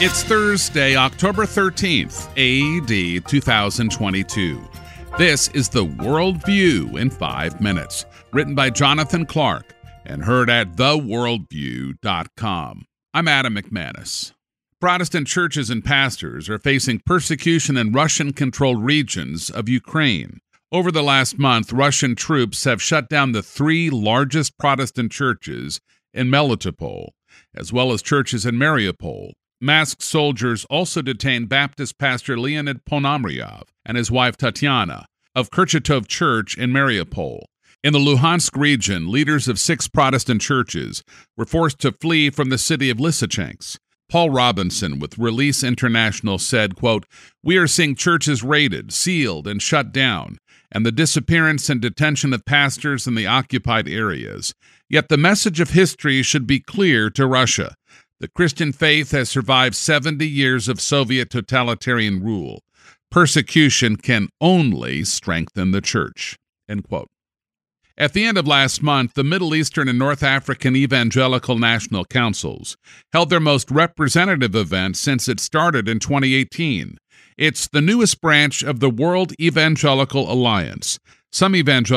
It's Thursday, October 13th, AD 2022. This is the Worldview in 5 minutes, written by Jonathan Clark and heard at theworldview.com. I'm Adam McManus. Protestant churches and pastors are facing persecution in Russian-controlled regions of Ukraine. Over the last month, Russian troops have shut down the 3 largest Protestant churches in Melitopol, as well as churches in Mariupol. Masked soldiers also detained Baptist pastor Leonid Ponomariov and his wife Tatiana of Kurchatov Church in Mariupol. In the Luhansk region, leaders of 6 Protestant churches were forced to flee from the city of Lysychansk. Paul Robinson with Release International said, quote, "We are seeing churches raided, sealed, and shut down, and the disappearance and detention of pastors in the occupied areas. Yet the message of history should be clear to Russia. The Christian faith has survived 70 years of Soviet totalitarian rule. Persecution can only strengthen the church." End quote. At the end of last month, the Middle Eastern and North African Evangelical National Councils held their most representative event since it started in 2018. It's the newest branch of the World Evangelical Alliance. Some evangelicals